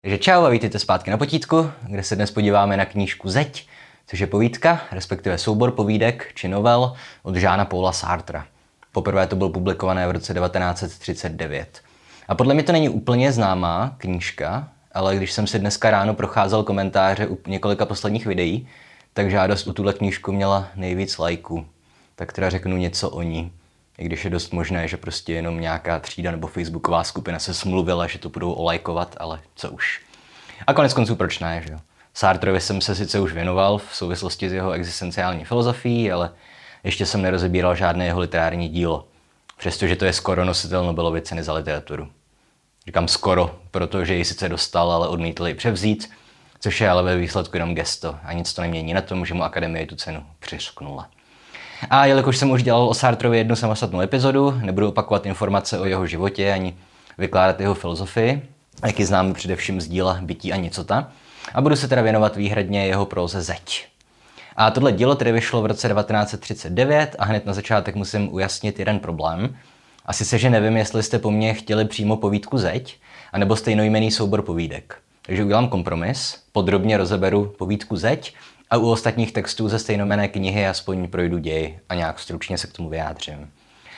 Takže čau a vítejte zpátky na potítku, kde se dnes podíváme na knížku Zeď, což je povídka, respektive soubor povídek či novel od Jeana Paula Sartra. Poprvé to bylo publikované v roce 1939. A podle mě to není úplně známá knížka, ale když jsem si dneska ráno procházel komentáře u několika posledních videí, tak žádost u tuhle knížku měla nejvíc lajků. Tak teda řeknu něco o ní. I když je dost možné, že prostě jenom nějaká třída nebo facebooková skupina se smluvila, že to budou olajkovat, ale co už. A konec konců proč ne, že jo? Sartrovi jsem se sice už věnoval v souvislosti s jeho existenciální filozofií, ale ještě jsem nerozebíral žádné jeho literární dílo. Přestože to je skoro nositel Nobelovy ceny za literaturu. Říkám skoro, protože ji sice dostal, ale odmítl ji převzít, což je ale ve výsledku jenom gesto a nic to nemění na tom, že mu akademie tu cenu přiřknula. A jelikož jsem už dělal o Sartrovi jednu samostatnou epizodu, nebudu opakovat informace o jeho životě ani vykládat jeho filozofii, jak ji známe především z díla Bytí a nicota, a budu se teda věnovat výhradně jeho próze Zeď. A tohle dílo tedy vyšlo v roce 1939 a hned na začátek musím ujasnit jeden problém. A sice, že nevím, jestli jste po mně chtěli přímo povídku Zeď, anebo stejnojmenný soubor povídek. Takže udělám kompromis, podrobně rozeberu povídku Zeď a u ostatních textů ze stejnojmenné knihy aspoň projdu děj a nějak stručně se k tomu vyjádřím.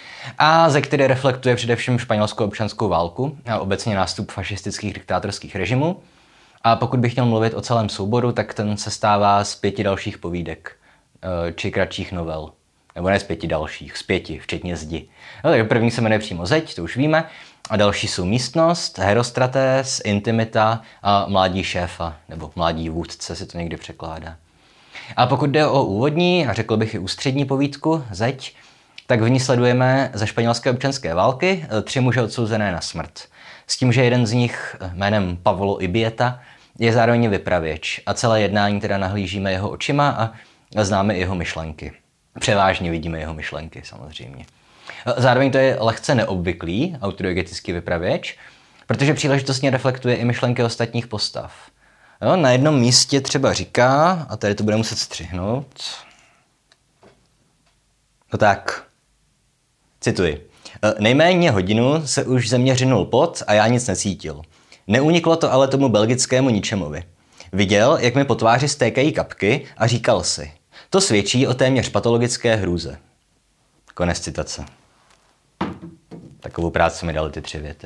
A Zeď tedy reflektuje především španělskou občanskou válku a obecně nástup fašistických diktátorských režimů. A pokud bych chtěl mluvit o celém souboru, tak ten se stává z 5 dalších povídek, či kratších novel. Nebo ne z 5 dalších, z 5, včetně Zdi. No, tak první se jmenuje přímo Zeď, to už víme. A další jsou Místnost, Herostratés, Intimita a Mládí šéfa, nebo Mládí vůdce se to někdy překládá. A pokud jde o úvodní, a řekl bych i ústřední povídku Zeď, tak v ní sledujeme za španělské občanské války 3 muže odsouzené na smrt. S tím, že jeden z nich jménem Pavlo Ibieta je zároveň vypravěč a celé jednání teda nahlížíme jeho očima a známe i jeho myšlenky. Převážně vidíme jeho myšlenky samozřejmě. Zároveň to je lehce neobvyklý autodiegetický vypravěč, protože příležitostně reflektuje i myšlenky ostatních postav. Jo, na jednom místě třeba říká, a tady to bude muset střihnout, no tak, cituji. Nejméně hodinu se už ze mě řinul pot a já nic necítil. Neuniklo to ale tomu belgickému ničemovi. Viděl, jak mi po tváři stékají kapky a říkal si, to svědčí o téměř patologické hrůze. Konec citace. Takovou práci mi dali ty 3 věty.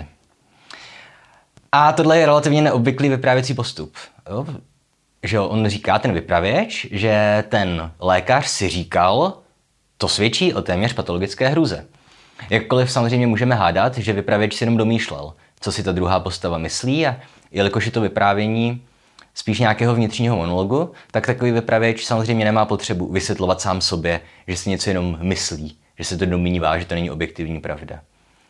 A tohle je relativně neobvyklý vyprávěcí postup. Jo? Že on říká, ten vypravěč, že ten lékař si říkal, to svědčí o téměř patologické hrůze. Jakkoliv samozřejmě můžeme hádat, že vypravěč si jenom domýšlel, co si ta druhá postava myslí, a jelikož je to vyprávění spíš nějakého vnitřního monologu, tak takový vypravěč samozřejmě nemá potřebu vysvětlovat sám sobě, že si něco jenom myslí, že se to domnívá, že to není objektivní pravda.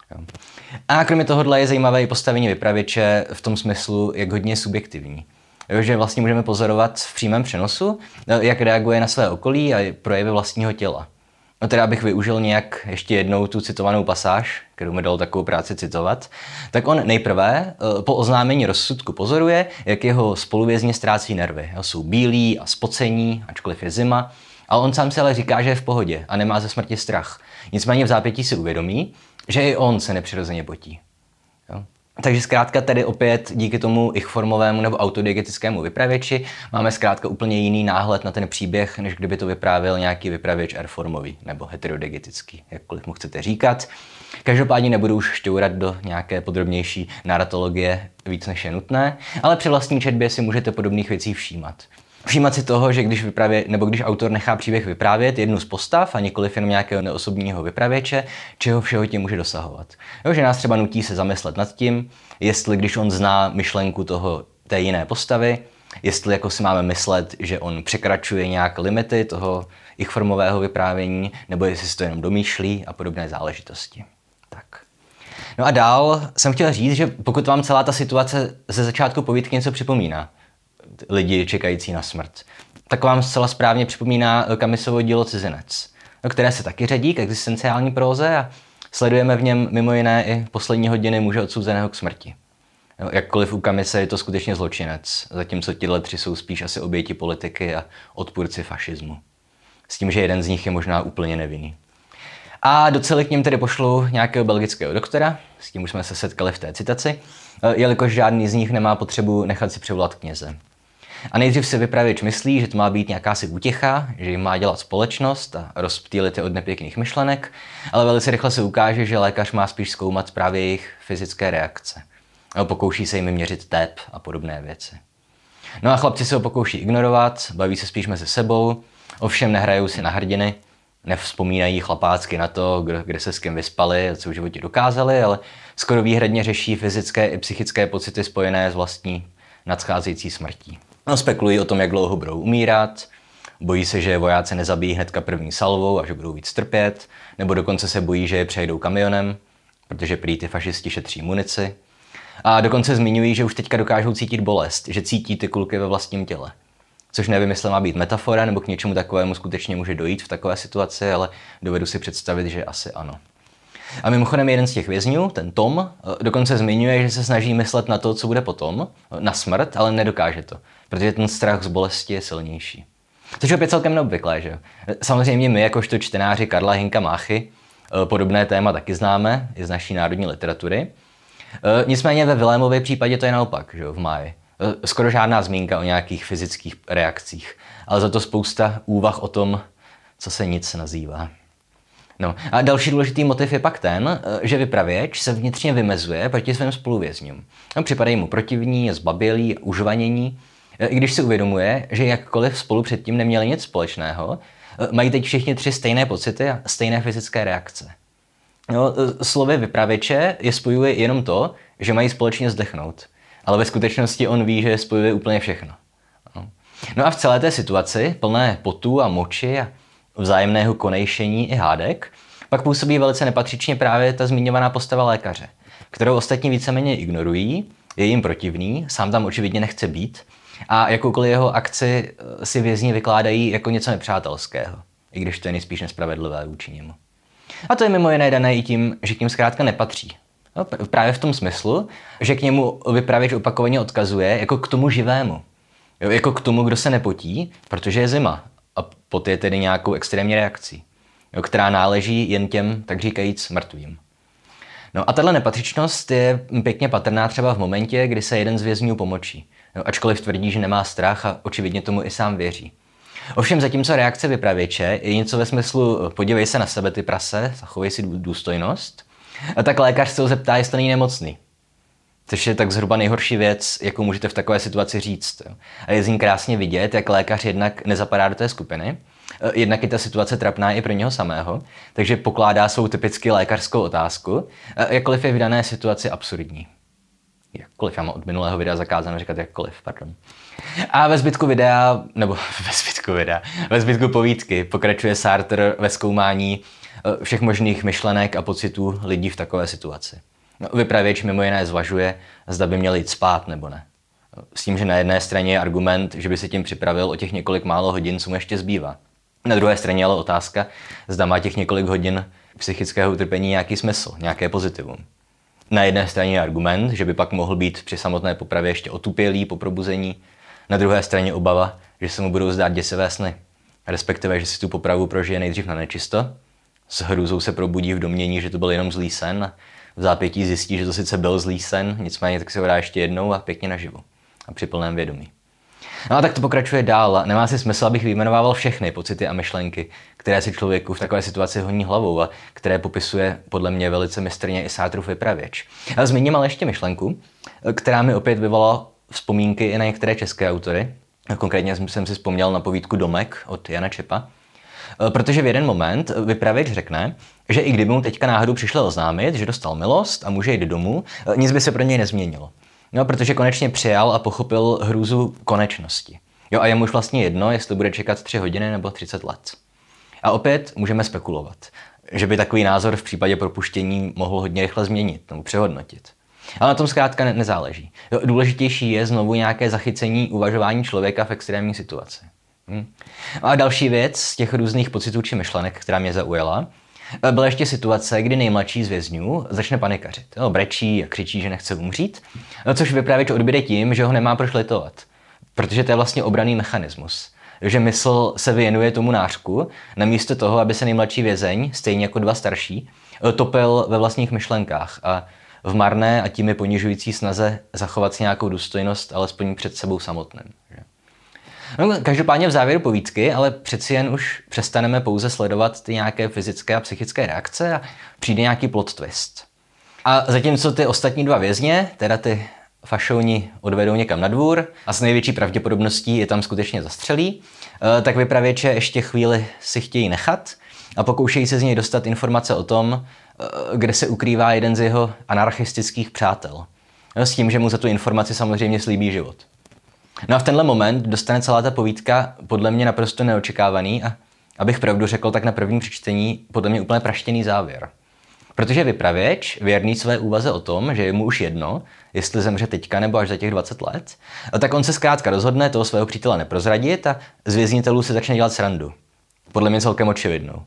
A kromě tohohle je zajímavé i postavení vypravěče v tom smyslu, jak hodně je subjektivní. Jo, že vlastně můžeme pozorovat v přímém přenosu, jak reaguje na své okolí a projevy vlastního těla. No teda, abych využil nějak ještě jednou tu citovanou pasáž, kterou mi dal takovou práci citovat, tak on nejprve po oznámení rozsudku pozoruje, jak jeho spoluvězni ztrácí nervy. Jo, jsou bílí a spocení, ačkoliv je zima, ale on sám si ale říká, že je v pohodě a nemá ze smrti strach. Nicméně v zápětí si uvědomí, že i on se nepřirozeně potí. Jo? Takže zkrátka tedy opět díky tomu ich-formovému nebo autodiegetickému vypravěči máme zkrátka úplně jiný náhled na ten příběh, než kdyby to vyprávěl nějaký vypravěč R-formový nebo heterodegetický, jakkoliv mu chcete říkat. Každopádně nebudu už šťourat do nějaké podrobnější narratologie víc než je nutné, ale při vlastní četbě si můžete podobných věcí všímat. Všímat si toho, že když autor nechá příběh vyprávět jednu z postav a nikoliv jenom nějakého neosobního vypravěče, čeho všeho tím může dosahovat. Jo, že nás třeba nutí se zamyslet nad tím, jestli když on zná myšlenku té jiné postavy, jestli jako si máme myslet, že on překračuje nějak limity toho ich formového vyprávění, nebo jestli si to jenom domýšlí a podobné záležitosti. Tak. No a dál jsem chtěl říct, že pokud vám celá ta situace ze začátku povídky něco připomíná, lidi čekající na smrt, tak vám zcela správně připomíná Camisovo dílo Cizinec, které se taky řadí k existenciální próze a sledujeme v něm mimo jiné i poslední hodiny muže odsouzeného k smrti. Jakkoliv u Camise je to skutečně zločinec, zatímco tihle 3 jsou spíš asi oběti politiky a odpůrci fašismu. S tím, že jeden z nich je možná úplně nevinný. A do celé k něm tedy pošlu nějakého belgického doktora, s tím už jsme se setkali v té citaci, jelikož žádný z nich nemá potřebu nechat si přivolat kněze. A nejdřív si vypravěč myslí, že to má být nějakási útěcha, že jim má dělat společnost a rozptýlit je od nepěkných myšlenek, ale velice rychle se ukáže, že lékař má spíš zkoumat právě jejich fyzické reakce. Pokouší se jim měřit tep a podobné věci. No a chlapci se ho pokouší ignorovat, baví se spíš mezi sebou, ovšem nehrajou si na hrdiny, nevzpomínají chlapácky na to, kde se s kým vyspali a co v životě dokázali, ale skoro výhradně řeší fyzické i psychické pocity spojené s vlastní nadcházející smrtí. No, spekulují o tom, jak dlouho budou umírat, bojí se, že vojáci nezabijí hnedka první salvou a že budou víc trpět, nebo dokonce se bojí, že je přejedou kamionem, protože prý ty fašisti šetří munici. A dokonce zmiňují, že už teďka dokážou cítit bolest, že cítí ty kulky ve vlastním těle. Což nevím, jestli má být metafora, nebo k něčemu takovému skutečně může dojít v takové situaci, ale dovedu si představit, že asi ano. A mimochodem jeden z těch vězňů, ten Tom, dokonce zmiňuje, že se snaží myslet na to, co bude potom, na smrt, ale nedokáže to, protože ten strach z bolesti je silnější. Což je opět celkem neobvyklé, že jo? Samozřejmě my, jakožto čtenáři Karla Hynka Máchy, podobné téma taky známe, i z naší národní literatury. Nicméně ve Vilémově případě to je naopak, že jo, v Máji. Skoro žádná zmínka o nějakých fyzických reakcích, ale za to spousta úvah o tom, co se nic nazývá. No a další důležitý motiv je pak ten, že vypravěč se vnitřně vymezuje proti svým spoluvězňům. Připadají mu protivní, zbabělí, užvanění, i když si uvědomuje, že jakkoliv spolu předtím neměli nic společného, mají teď všichni tři stejné pocity a stejné fyzické reakce. No, slovy vypravěče je spojuje jenom to, že mají společně zdechnout, ale ve skutečnosti on ví, že je spojuje úplně všechno. No a v celé té situaci, plné potů a moči a vzájemného konejšení i hádek, pak působí velice nepatřičně právě ta zmiňovaná postava lékaře, kterou ostatní víceméně ignorují, je jim protivný, sám tam očividně nechce být a jakoukoliv jeho akci si vězni vykládají jako něco nepřátelského, i když to je nejspíš nespravedlivé vůči němu. A to je mimo jiné dané i tím, že k ním zkrátka nepatří. No, právě v tom smyslu, že k němu vypravěč opakovaně odkazuje jako k tomu živému. Jo, jako k tomu, kdo se nepotí, protože je zima. A pot je tedy nějakou extrémní reakcí, jo, která náleží jen těm, tak říkajíc, mrtvým. No a tahle nepatřičnost je pěkně patrná třeba v momentě, kdy se jeden z vězňů pomočí. Jo, ačkoliv tvrdí, že nemá strach a očividně tomu i sám věří. Ovšem zatímco reakce vypravěče je něco ve smyslu podívej se na sebe ty prase, zachovej si důstojnost, a tak lékař se ho zeptá, jestli není nemocný. Což je tak zhruba nejhorší věc, jakou můžete v takové situaci říct. A je z ní krásně vidět, jak lékař jednak nezapadá do té skupiny, jednak je ta situace trapná i pro něho samého, takže pokládá svou typicky lékařskou otázku, jakkoliv je v dané situaci absurdní. Jakkoliv, já mám od minulého videa zakázáno říkat jakkoliv, pardon. A ve zbytku povídky pokračuje Sartre ve zkoumání všech možných myšlenek a pocitů lidí v takové situaci. Vypravěč mimo jiné zvažuje, zda by měl jít spát nebo ne. S tím, že na jedné straně je argument, že by se tím připravil o těch několik málo hodin, co mu ještě zbývá. Na druhé straně ale otázka, zda má těch několik hodin psychického utrpení nějaký smysl, nějaké pozitivum. Na jedné straně je argument, že by pak mohl být při samotné popravě ještě otupělý po probuzení, na druhé straně obava, že se mu budou zdát děsivé sny, respektive, že si tu popravu prožije nejdřív na nečisto, s hrůzou se probudí v domnění, že to byl jenom zlý sen a v zápětí zjistí, že to sice byl zlý sen, nicméně tak se ho dá ještě jednou a pěkně naživo a při plném vědomí. No a tak to pokračuje dál a nemá si smysl, abych vyjmenovával všechny pocity a myšlenky, které si člověku v takové situaci honí hlavou a které popisuje podle mě velice mistrně i Sartrův vypravěč. A zmíním ale ještě myšlenku, která mi opět vyvolala vzpomínky i na některé české autory. Konkrétně jsem si vzpomněl na povídku Domek od Jana Čepa, protože v jeden moment vypravěč řekne, že i kdyby mu teďka náhodou přišlo oznámit, že dostal milost a může jít domů, nic by se pro něj nezměnilo. No, protože konečně přijal a pochopil hrůzu konečnosti. Jo, a je mu už vlastně jedno, jestli bude čekat 3 hodiny nebo 30 let. A opět můžeme spekulovat, že by takový názor v případě propuštění mohl hodně rychle změnit nebo přehodnotit. Ale na tom zkrátka nezáleží. Jo, důležitější je znovu nějaké zachycení uvažování člověka v extrémní situaci. A další věc z těch různých pocitů či myšlenek, která mě zaujala, byla ještě situace, kdy nejmladší z vězňů začne panikařit. Jo, brečí a křičí, že nechce umřít, což vypravěč odbyde tím, že ho nemá proč litovat. Protože to je vlastně obranný mechanismus. Že mysl se věnuje tomu nářku, namísto toho, aby se nejmladší vězeň, stejně jako 2 starší, topil ve vlastních myšlenkách a v marné a tím je ponižující snaze zachovat si nějakou důstojnost alespoň před sebou samotným. No, každopádně v závěru povídky, ale přeci jen už přestaneme pouze sledovat ty nějaké fyzické a psychické reakce a přijde nějaký plot twist. A zatímco ty ostatní dva vězně, teda ty fašouni, odvedou někam na dvůr a s největší pravděpodobností je tam skutečně zastřelí, tak vypravěče ještě chvíli si chtějí nechat a pokoušejí se z něj dostat informace o tom, kde se ukrývá jeden z jeho anarchistických přátel. S tím, že mu za tu informaci samozřejmě slíbí život. No a v tenhle moment dostane celá ta povídka podle mě naprosto neočekávaný a abych pravdu řekl, tak na prvním přečtení podle mě úplně praštěný závěr. Protože vypravěč, věrný své úvaze o tom, že je mu už jedno, jestli zemře teďka nebo až za těch 20 let, tak on se zkrátka rozhodne toho svého přítele neprozradit a z věznitelů se začne dělat srandu. Podle mě celkem očividnou.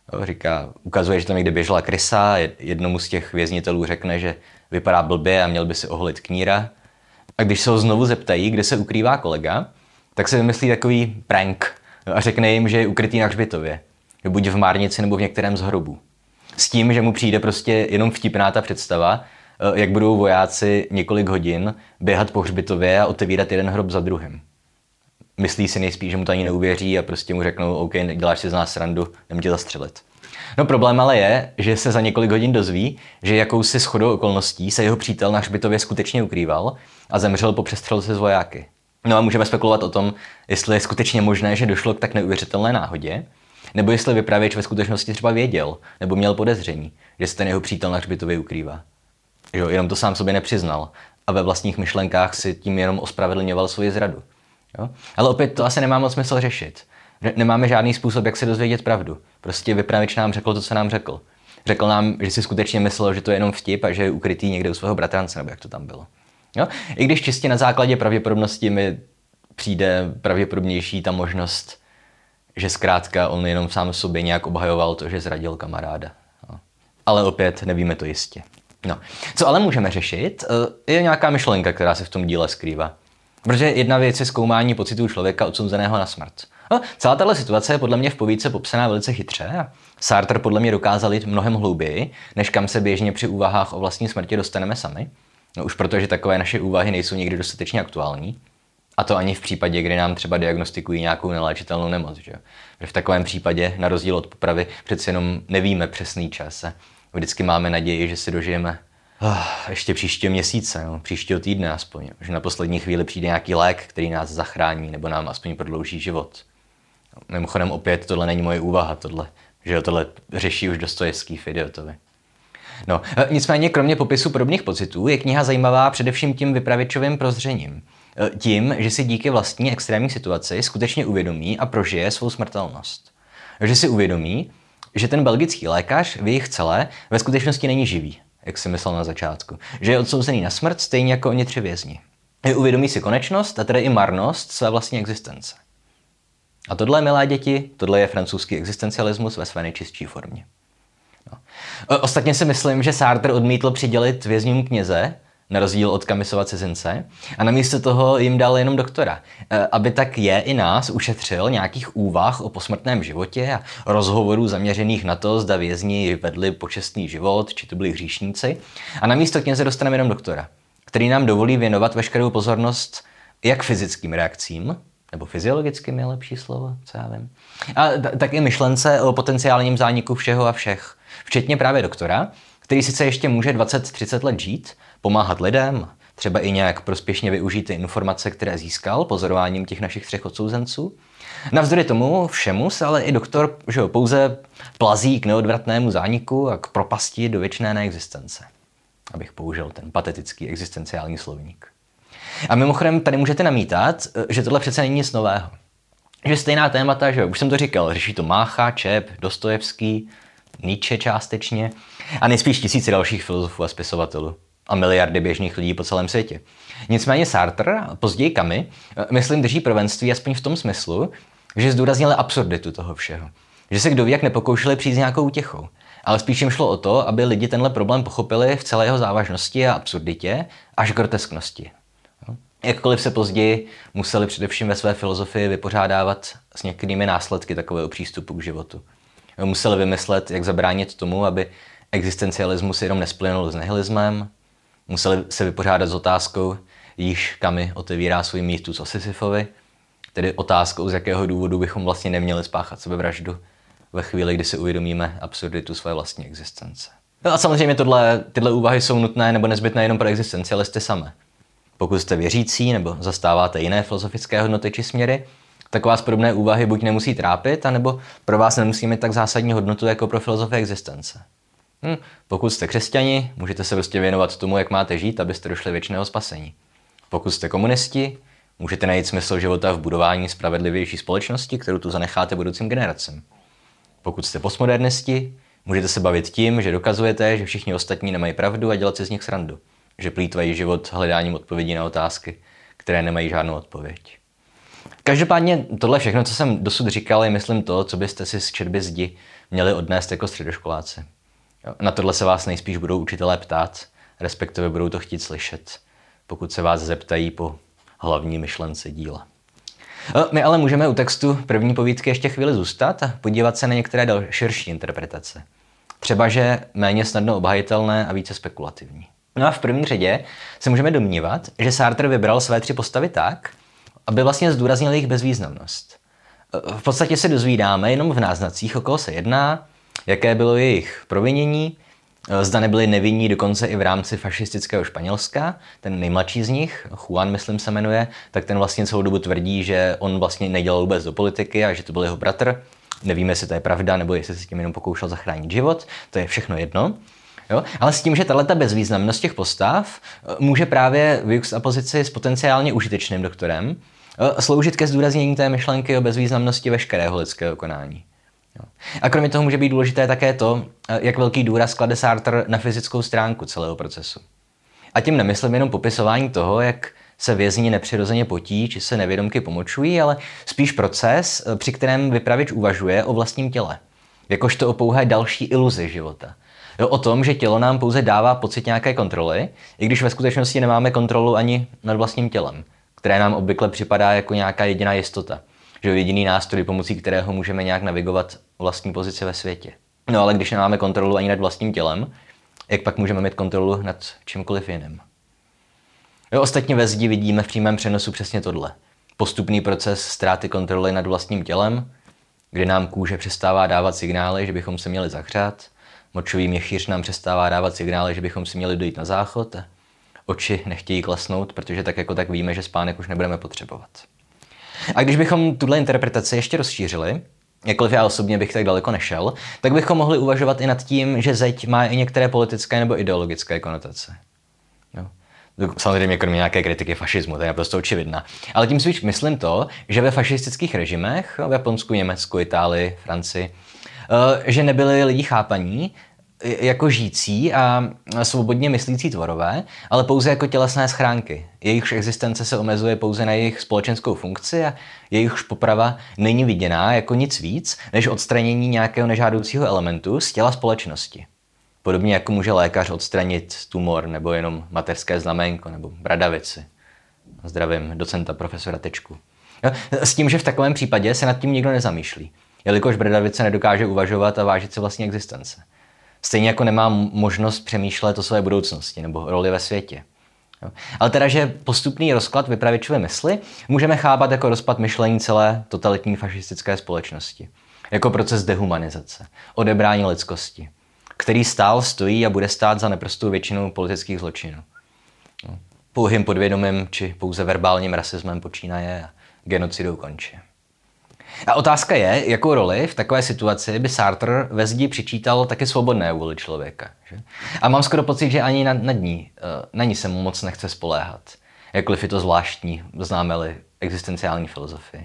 Říká, ukazuje, že tam někde běžela krysa, jednomu z těch věznitelů řekne, že vypadá blbě a měl by si oholit kníra. A když se ho znovu zeptají, kde se ukrývá kolega, tak se vymyslí takový prank a řekne jim, že je ukrytý na hřbitově. Buď v Márnici nebo v některém z hrobů. S tím, že mu přijde prostě jenom vtipná ta představa, jak budou vojáci několik hodin běhat po hřbitově a otevírat jeden hrob za druhým. Myslí si nejspíš, že mu to ani neuvěří a prostě mu řeknou, OK, děláš si z nás srandu, jdem tě zastřelit. No problém ale je, že se za několik hodin dozví, že jakousi shodou okolností se jeho přítel na hřbitově skutečně ukrýval a zemřel po přestřelce s vojáky. No a můžeme spekulovat o tom, jestli je skutečně možné, že došlo k tak neuvěřitelné náhodě, nebo jestli vypravěč ve skutečnosti třeba věděl, nebo měl podezření, že se ten jeho přítel na hřbitově ukrývá. Jo, jenom to sám sobě nepřiznal a ve vlastních myšlenkách si tím jenom ospravedlňoval svoji zradu. Jo? Ale opět to asi nemá moc smysl řešit. Nemáme žádný způsob, jak se dozvědět pravdu. Prostě vypravěč nám řekl to, co nám řekl. Řekl nám, že si skutečně myslel, že to je jenom vtip a že je ukrytý někde u svého bratrance, nebo jak to tam bylo. Jo? I když čistě na základě pravděpodobnosti mi přijde pravděpodobnější ta možnost, že zkrátka on jenom sám sobě nějak obhajoval to, že zradil kamaráda. No. Ale opět nevíme to jistě. No. Co ale můžeme řešit, je nějaká myšlenka, která se v tom díle skrývá. Protože jedna věc je zkoumání pocitů člověka odsouzeného na smrt. No, celá tahle situace je podle mě v povídce popsaná velice chytře a Sartre podle mě dokázal jít mnohem hlouběji, než kam se běžně při úvahách o vlastní smrti dostaneme sami. No, už protože takové naše úvahy nejsou někdy dostatečně aktuální. A to ani v případě, kdy nám třeba diagnostikují nějakou neléčitelnou nemoc. Že? V takovém případě, na rozdíl od popravy, přeci jenom nevíme přesný čas. Vždycky máme naději, že si dožijeme ještě příštího měsíce, no, příštího týdne aspoň. Že na poslední chvíli přijde nějaký lék, který nás zachrání nebo nám aspoň prodlouží život. Mimochodem opět, tohle není moje úvaha, tohle řeší už Dostojevský v Idiotovi. No, nicméně kromě popisu podobných pocitů je kniha zajímavá především tím vypravěčovým prozřením. Tím, že si díky vlastní extrémní situaci skutečně uvědomí a prožije svou smrtelnost. Že si uvědomí, že ten belgický lékař v jejich celé ve skutečnosti není živý, jak si myslel na začátku. Že je odsouzený na smrt stejně jako oni 3 vězni. Uvědomí si konečnost a tedy i marnost své vlastní existence. A tohle, milé děti, tohle je francouzský existencialismus ve své nejčistší formě. No. Ostatně si myslím, že Sartre odmítl přidělit vězňům kněze, na rozdíl od Camusova cizince, a namísto toho jim dal jenom doktora, aby tak je i nás ušetřil nějakých úvah o posmrtném životě a rozhovorů zaměřených na to, zda vězni vedli počestný život, či to byli hříšníci, a namísto kněze dostaneme jenom doktora, který nám dovolí věnovat veškerou pozornost jak fyzickým reakcím, nebo fyziologickým je lepší slovo, co já vím, a tak i myšlence o potenciálním zániku všeho a všech, včetně právě doktora, který sice ještě může 20-30 let žít, pomáhat lidem, třeba i nějak prospěšně využít ty informace, které získal pozorováním těch našich 3 odsouzenců. Navzdory tomu všemu se ale i doktor pouze plazí k neodvratnému zániku a k propasti do věčné neexistence. Abych použil ten patetický existenciální slovník. A mimochodem tady můžete namítat, že tohle přece není nic nového. Že stejná témata, že už jsem to říkal, řeší to Mácha, Čep, Dostojevský, Nietzsche částečně a nejspíš tisíce dalších filozofů a spisovatelů a miliardy běžných lidí po celém světě. Nicméně Sartre a později Camus, myslím, drží prvenství aspoň v tom smyslu, že zdůraznili absurditu toho všeho. Že se kdo ví jak nepokoušeli přijít s nějakou útěchou. Ale spíš jim šlo o to, aby lidi tenhle problém pochopili v celé jeho závažnosti a absurditě až grotesknosti. Jakkoliv se později museli především ve své filozofii vypořádávat s některými následky takového přístupu k životu. Museli vymyslet, jak zabránit tomu, aby existencialismus jenom nesplynul s nihilismem, Museli se vypořádat s otázkou, již Camus otevírá svůj mýtus o Sisyfovi, tedy otázkou, z jakého důvodu bychom vlastně neměli spáchat sebevraždu ve chvíli, kdy si uvědomíme absurditu své vlastní existence. No a samozřejmě tyhle úvahy jsou nutné nebo nezbytné jenom pro existencialisty samé. Pokud jste věřící nebo zastáváte jiné filozofické hodnoty či směry, tak vás podobné úvahy buď nemusí trápit, anebo pro vás nemusí mít tak zásadní hodnotu jako pro filozofy existence. Pokud jste křesťani, můžete se prostě věnovat tomu, jak máte žít, abyste došli věčného spasení. Pokud jste komunisti, můžete najít smysl života v budování spravedlivější společnosti, kterou tu zanecháte budoucím generacím. Pokud jste postmodernisti, můžete se bavit tím, že dokazujete, že všichni ostatní nemají pravdu a dělat si z nich srandu. Že plýtvají život hledáním odpovědí na otázky, které nemají žádnou odpověď. Každopádně tohle všechno, co jsem dosud říkal, je myslím to, co byste si z četby zdi měli odnést jako středoškoláci. Na tohle se vás nejspíš budou učitelé ptát, respektive budou to chtít slyšet, pokud se vás zeptají po hlavní myšlence díla. My ale můžeme u textu první povídky ještě chvíli zůstat a podívat se na některé širší interpretace. Třeba, že méně snadno obhajitelné a více spekulativní. No a v první řadě se můžeme domnívat, že Sartre vybral své 3 postavy tak, aby vlastně zdůraznil jejich bezvýznamnost. V podstatě se dozvídáme jenom v náznacích, o koho se jedná, jaké bylo jejich provinění, zda nebyli nevinní dokonce i v rámci fašistického Španělska. Ten nejmladší z nich, Juan, myslím se jmenuje, tak ten vlastně celou dobu tvrdí, že on vlastně nedělal vůbec do politiky a že to byl jeho bratr. Nevíme, jestli to je pravda, nebo jestli se s tím jenom pokoušel zachránit život, to je všechno jedno. Jo? Ale s tím, že tato bezvýznamnost těch postav může právě v juxtapozici s potenciálně užitečným doktorem sloužit ke zdůraznění té myšlenky o bezvýznamnosti veškerého lidského konání. Jo? A kromě toho může být důležité také to, jak velký důraz klade Sartre na fyzickou stránku celého procesu. A tím nemyslím jenom popisování toho, jak se vězni nepřirozeně potí, či se nevědomky pomočují, ale spíš proces, při kterém vypravěč uvažuje o vlastním těle. Jakožto o pouhé další iluzi života. Jo, o tom, že tělo nám pouze dává pocit nějaké kontroly, i když ve skutečnosti nemáme kontrolu ani nad vlastním tělem, které nám obvykle připadá jako nějaká jediná jistota. Že jediný nástroj, pomocí kterého můžeme nějak navigovat vlastní pozici ve světě. No ale když nemáme kontrolu ani nad vlastním tělem, jak pak můžeme mít kontrolu nad čímkoliv jiným? Jo, ostatně ve zdi vidíme v přímém přenosu přesně tohle. Postupný proces ztráty kontroly nad vlastním tělem, kdy nám kůže přestává dávat signály, že bychom se měli zahřát, močový měchýř nám přestává dávat signály, že bychom si měli dojít na záchod, a oči nechtějí klesnout, protože tak jako tak víme, že spánek už nebudeme potřebovat. A když bychom tuhle interpretaci ještě rozšířili, jakkoliv já osobně bych tak daleko nešel, tak bychom mohli uvažovat i nad tím, že zeď má i některé politické nebo ideologické konotace. Jo. Samozřejmě kromě nějaké kritiky fašismu, to je naprosto očividná. Ale tím spíš myslím to, že ve fašistických režimech, v Japonsku, Německu, Itálii, Francii, že nebyli lidi chápaní jako žijící a svobodně myslící tvorové, ale pouze jako tělesné schránky. Jejichž existence se omezuje pouze na jejich společenskou funkci a jejichž poprava není viděná jako nic víc, než odstranění nějakého nežádoucího elementu z těla společnosti. Podobně jako může lékař odstranit tumor nebo jenom mateřské znaménko nebo bradavici. Zdravím docenta profesora Tečku. S tím, že v takovém případě se nad tím nikdo nezamýšlí, jelikož bradavice nedokáže uvažovat a vážit si vlastní existence. Stejně jako nemá možnost přemýšlet o své budoucnosti nebo roli ve světě. Ale teda, že postupný rozklad vypravěčové mysli můžeme chápat jako rozpad myšlení celé totalitní fašistické společnosti. Jako proces dehumanizace, odebrání lidskosti, který stojí a bude stát za naprostou většinou politických zločinů. Pouhým podvědomým či pouze verbálním rasismem počínaje a genocidou končí. A otázka je, jakou roli v takové situaci by Sartre ve zdi přičítal taky svobodné vůli člověka. Že? A mám skoro pocit, že ani na ní se mu moc nechce spoléhat. Jakkoliv je to zvláštní, známe-li existenciální filozofii.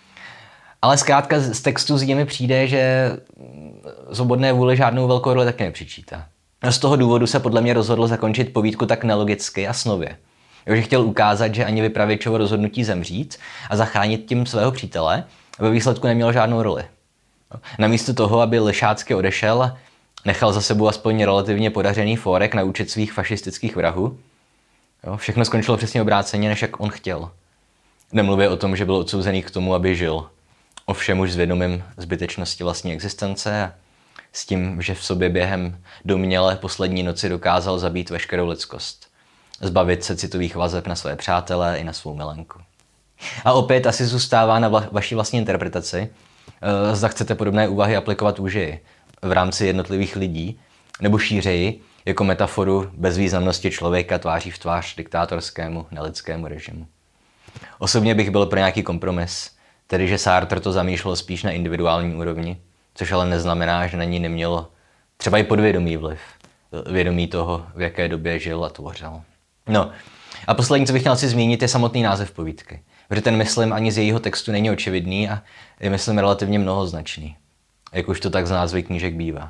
Ale zkrátka z textu zdi mi přijde, že svobodné vůli žádnou velkou roli taky nepřičítá. Z toho důvodu se podle mě rozhodl zakončit povídku tak nelogicky a snově. Že chtěl ukázat, že ani vypravěčovo rozhodnutí zemřít a zachránit tím svého přítele ve výsledku neměl žádnou roli. Namísto toho, aby lišácky odešel, nechal za sebou aspoň relativně podařený fórek na účet svých fašistických vrahů. Všechno skončilo přesně obráceně, než jak on chtěl. Nemluvě o tom, že byl odsouzený k tomu, aby žil. Ovšem už s vědomím zbytečnosti vlastní existence a s tím, že v sobě během domnělé poslední noci dokázal zabít veškerou lidskost. zbavit se citových vazeb na své přátele i na svou milenku. A opět asi zůstává na vaší vlastní interpretaci, zda chcete podobné úvahy aplikovat úžeji v rámci jednotlivých lidí, nebo šířeji jako metaforu bezvýznamnosti člověka tváří v tvář diktátorskému, nelidskému režimu. Osobně bych byl pro nějaký kompromis, tedy že Sartre to zamýšlel spíš na individuální úrovni, což ale neznamená, že na ní nemělo třeba i podvědomý vliv, vědomí toho, v jaké době žil a tvořil. No a poslední, co bych chtěl asi zmínit, je samotný název povídky, protože ten, myslím, ani z jejího textu není očividný a je, myslím, relativně mnohoznačný, jak už to tak z názvy knížek bývá.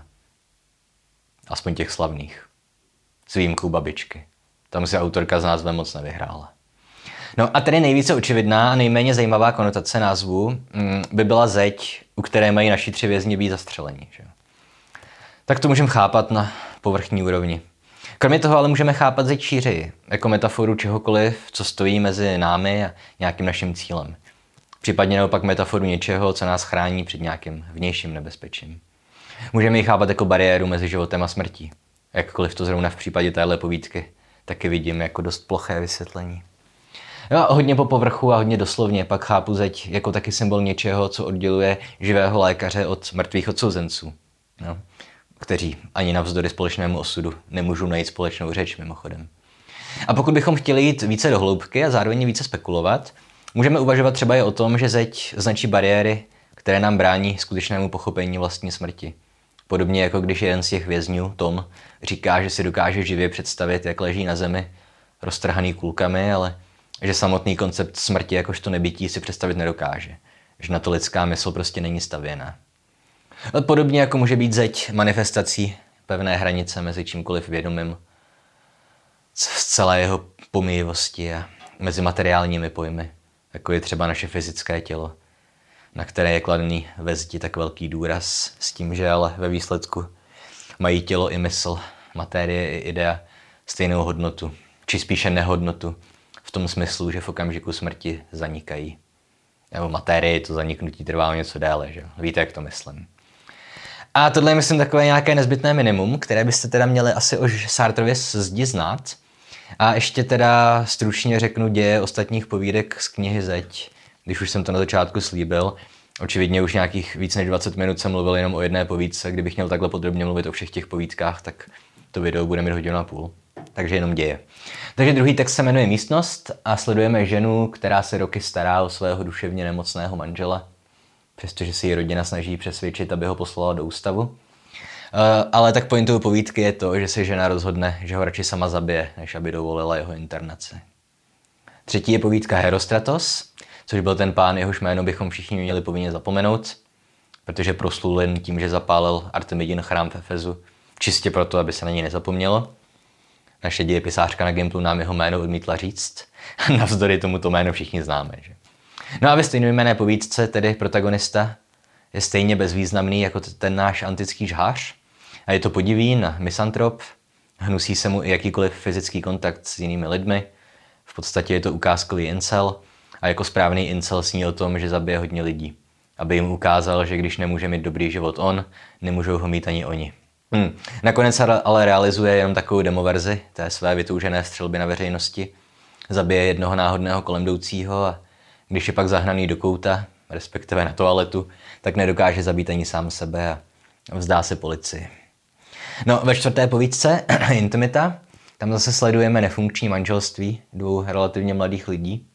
Aspoň těch slavných. S výjimkou Babičky. Tam si autorka s názvem moc nevyhrála. No a tedy nejvíce očividná a nejméně zajímavá konotace názvu by byla zeď, u které mají naši 3 vězni být zastřeleni. Že? Tak to můžeme chápat na povrchní úrovni. Kromě toho ale můžeme chápat zeď šířeji, jako metaforu čehokoliv, co stojí mezi námi a nějakým naším cílem. Případně naopak metaforu něčeho, co nás chrání před nějakým vnějším nebezpečím. Můžeme ji chápat jako bariéru mezi životem a smrtí. Jakkoliv to zrovna v případě téhle povídky taky vidím jako dost ploché vysvětlení. Jo, hodně po povrchu a hodně doslovně pak chápu zeď jako taky symbol něčeho, co odděluje živého lékaře od mrtvých odsouzenců, no, kteří ani navzdory společnému osudu nemůžou najít společnou řeč mimochodem. A pokud bychom chtěli jít více do hloubky a zároveň více spekulovat, můžeme uvažovat třeba i o tom, že zeď značí bariéry, které nám brání skutečnému pochopení vlastní smrti. Podobně jako když jeden z těch vězňů, Tom, říká, že si dokáže živě představit, jak leží na zemi, roztrhaný kulkami, ale že samotný koncept smrti jakožto nebytí si představit nedokáže. Že na to lidská mysl prostě není stavěná. Podobně jako může být zeď manifestací pevné hranice mezi čímkoliv vědomým z celé jeho pomíjivosti a mezi materiálními pojmy, jako je třeba naše fyzické tělo, na které je kladený ve zdi tak velký důraz, s tím, že ale ve výsledku mají tělo i mysl, materie i idea stejnou hodnotu, či spíše nehodnotu, v tom smyslu, že v okamžiku smrti zanikají. Nebo materie, to zaniknutí trvá něco déle, že? Víte, jak to myslím. A tohle je, myslím, takové nějaké nezbytné minimum, které byste teda měli asi o Sartrově zdi znát. A ještě teda stručně řeknu děje ostatních povídek z knihy Zeď, když už jsem to na začátku slíbil. Očividně už nějakých víc než 20 minut jsem mluvil jenom o jedné povídce. Kdybych měl takhle podrobně mluvit o všech těch povídkách, tak to video bude mít 1,5 hodiny. Takže jenom děje. Takže druhý text se jmenuje Místnost a sledujeme ženu, která se roky stará o svého duševně nemocného manžela, přestože si ji rodina snaží přesvědčit, aby ho poslala do ústavu. Ale tak pointou povídky je to, že se žena rozhodne, že ho radši sama zabije, než aby dovolila jeho internaci. Třetí je povídka Herostratos, což byl ten pán, jehož jméno bychom všichni měli povinně zapomenout, protože proslul jen tím, že zapálil Artemidin chrám v Efezu, čistě proto, aby se na něj nezapomnělo. Naše dějepisářka na Gimplu nám jeho jméno odmítla říct. Navzdory tomuto jméno všichni známe. Že? No a ve stejnojmenné povídce tedy protagonista je stejně bezvýznamný jako ten náš antický žhář. A je to podivín a misantrop. Hnusí se mu i jakýkoliv fyzický kontakt s jinými lidmi. V podstatě je to ukázkový incel. A jako správný incel sní o tom, že zabije hodně lidí. Aby jim ukázal, že když nemůže mít dobrý život on, nemůžou ho mít ani oni. Nakonec ale realizuje jenom takovou demoverzi té své vytoužené střelby na veřejnosti. Zabije jednoho náhodného kolemjdoucího a když je pak zahnaný do kouta, respektive na toaletu, tak nedokáže zabít ani sám sebe a vzdá se policii. No, ve čtvrté povídce Intimita, tam zase sledujeme nefunkční manželství 2 relativně mladých lidí.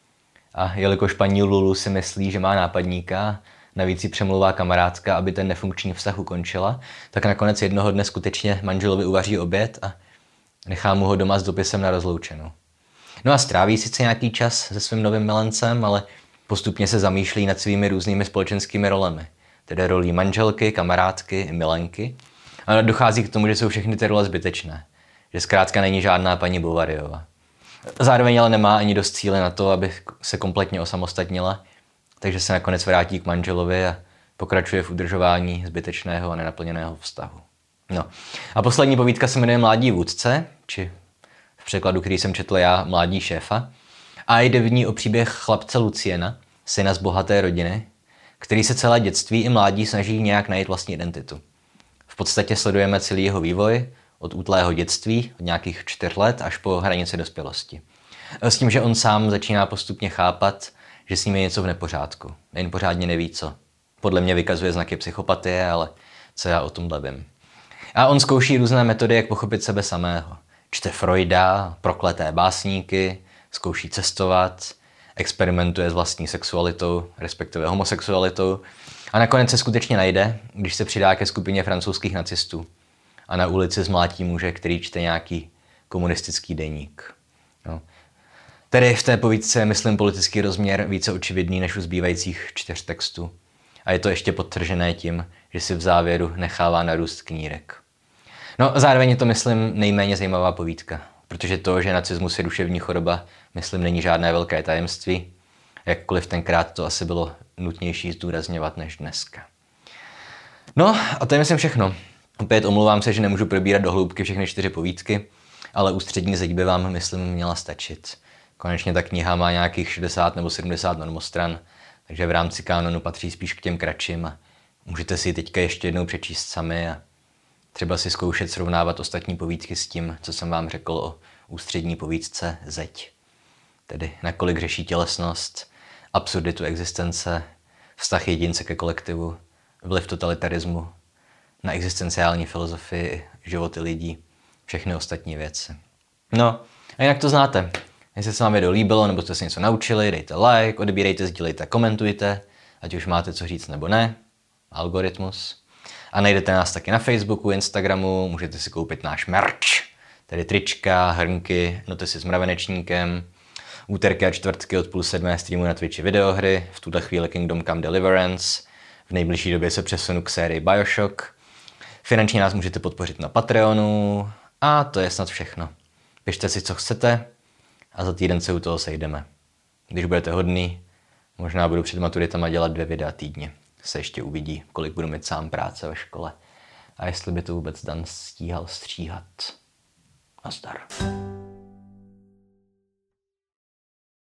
A jelikož paní Lulu si myslí, že má nápadníka, navíc ji přemlouvá kamarádka, aby ten nefunkční vztah ukončila, tak nakonec jednoho dne skutečně manželovi uvaří oběd a nechá mu ho doma s dopisem na rozloučenou. No a stráví sice nějaký čas se svým novým milencem, ale postupně se zamýšlí nad svými různými společenskými rolemi, tedy rolí manželky, kamarádky i milenky. A dochází k tomu, že jsou všechny ty role zbytečné, že zkrátka není žádná paní Bovaryová. Zároveň ale nemá ani dost cíle na to, aby se kompletně osamostatnila, takže se nakonec vrátí k manželovi a pokračuje v udržování zbytečného a nenaplněného vztahu. No. A poslední povídka se jmenuje Mládí vůdce, či v překladu, který jsem četl já, Mládí šéfa. A jde v ní o příběh chlapce Luciena, syna z bohaté rodiny, který se celé dětství i mládí snaží nějak najít vlastní identitu. V podstatě sledujeme celý jeho vývoj, Od útlého dětství, od nějakých 4 let až po hranici dospělosti. S tím, že on sám začíná postupně chápat, že s ním je něco v nepořádku. Jen pořádně neví co. Podle mě vykazuje znaky psychopatie, ale co já o tomhle vím. A on zkouší různé metody, jak pochopit sebe samého. Čte Freuda, prokleté básníky, zkouší cestovat, experimentuje s vlastní sexualitou, respektive homosexualitou a nakonec se skutečně najde, když se přidá ke skupině francouzských nacistů a na ulici zmlátí muže, který čte nějaký komunistický deník. No. Tedy v té povídce je, myslím, politický rozměr více očividný než u zbývajících 4 textů. A je to ještě podtržené tím, že si v závěru nechává narůst knírek. No, zároveň je to, myslím, nejméně zajímavá povídka, protože to, že nacismus je duševní choroba, myslím, není žádné velké tajemství, jakkoliv tenkrát to asi bylo nutnější zdůrazňovat než dneska. No, a to je, myslím, všechno. Opět omlouvám se, že nemůžu probírat do hloubky všechny 4 povídky, ale ústřední zeď by vám, myslím, měla stačit. Konečně ta kniha má nějakých 60 nebo 70 normostran, takže v rámci kánonu patří spíš k těm kratším a můžete si ji teďka ještě jednou přečíst sami a třeba si zkoušet srovnávat ostatní povídky s tím, co jsem vám řekl o ústřední povídce Zeď. Tedy nakolik řeší tělesnost, absurditu existence, vztah jedince ke kolektivu, vliv totalitarismu, na existenciální filozofii, životy lidí, všechny ostatní věci. No, a jinak to znáte. Jestli se vám video líbilo, nebo jste se něco naučili, dejte like, odebírejte, sdílejte, komentujte, ať už máte co říct nebo ne. Algoritmus. A najdete nás taky na Facebooku, Instagramu, můžete si koupit náš merch, tedy trička, hrnky, noty s mravenečníkem. Úterky a čtvrtky od 6:30 streamu na Twitchi videohry, v tuto chvíli Kingdom Come Deliverance. V nejbližší době se přesunu k sérii Bioshock. Finančně nás můžete podpořit na Patreonu a to je snad všechno. Pište si, co chcete a za týden se u toho sejdeme. Když budete hodný, možná budu před maturitama dělat 2 videa týdně. Se ještě uvidí, kolik budu mít sám práce ve škole a jestli by to vůbec Dan stíhal stříhat. Nazdar.